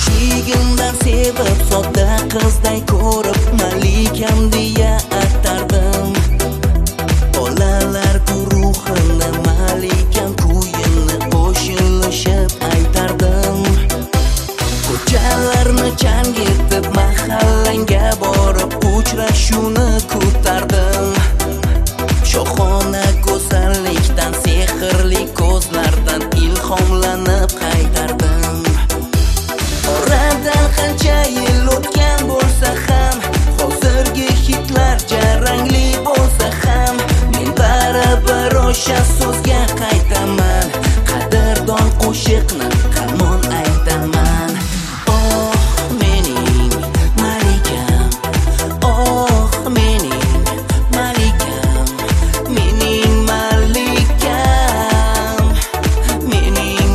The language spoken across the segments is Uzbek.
Yoshligimdan sevib sodda qizday ko'rib malikam deya atardim. Bolalar guruhini malikam kuyini qo'shilishib aytardim. Ko'chalarni changitib mahallanga borib uchrashuvni kutardim. Shohona go'zallikdan, sehrli ko'zlardan ilhomlanib qaytardim. Oradan qancha yil o'tgan bo'lsa ham, hozirgi hitlar jarangli bo'lsa ham, men baribir o'sha so'zga qaytaman. Qadrdon qo'shiqni hamon aytaman. Oh mening malikam, oh mening malikam, mening malikam, mening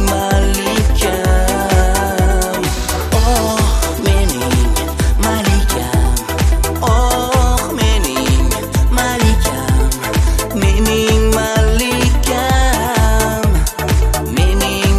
malikam. Oh mening malikam, oh mening malikam, mening malikam, mening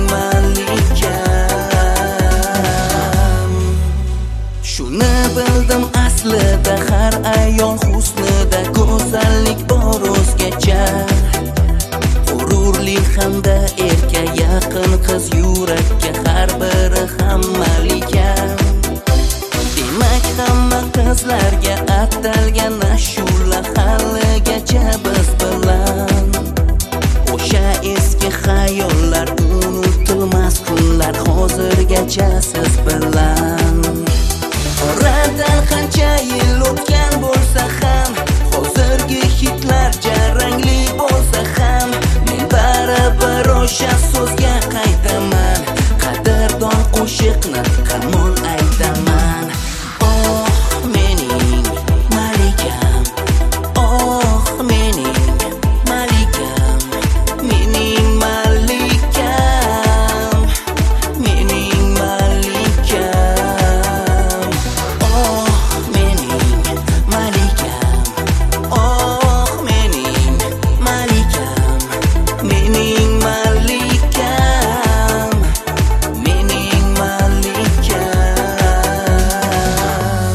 malikam. Shuni bildim aslida har ayol husnida go'zallik bor o'zgacha. G'ururli hamda erka yaqin qiz yurakka har biri ham malika. Demak hamma qizlarga atalgan ashula haligacha biz bilan. O'sha eski xayollar, unutilmas kunlar hozirgacha siz bilan. Oradan qancha yil o'tgan bo'lsa ham, hozirgi hitlar jarangli bo'lsa ham, men baribir o'sha so'zga qaytaman. Qadrdon qo'shiqni hamon aytaman. Oh mening malikam, oh mening malikam, mening malikam, mening malikam. Oh mening malikam, oh mening malikam, mening malikam, mening malikam.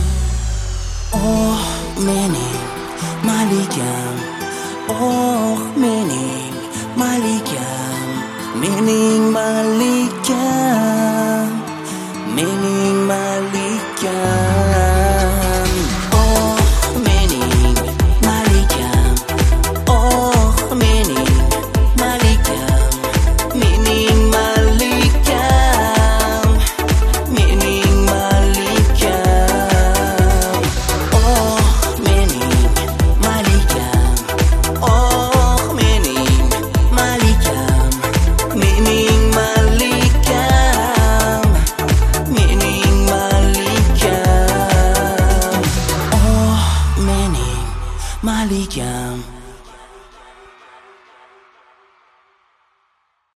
Oh mening malikam, oh mening malikam, mening malikam, mening malikam. Oh mening malikam, oh mening malikam, mening malikam, mening malikam. Oh mening malikam, oh mening malikam, mening malikam, mening malikam. Oh mening malikam.